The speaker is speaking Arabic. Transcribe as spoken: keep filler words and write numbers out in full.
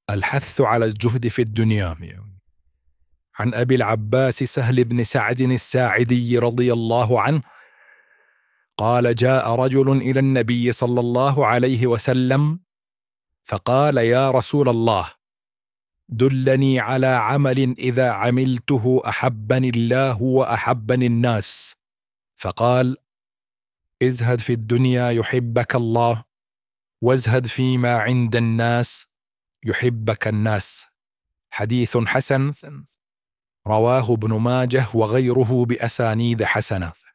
الحث على الزهد في الدنيا. عن أبي العباس سهل بن سعد الساعدي رضي الله عنه قال: جاء رجل إلى النبي صلى الله عليه وسلم فقال: يا رسول الله، دلني على عمل إذا عملته أحبني الله وأحبني الناس. فقال: ازهد في الدنيا يحبك الله، وازهد فيما عند الناس يحبك الناس. حديث حسن رواه ابن ماجه وغيره بأسانيد حسنة.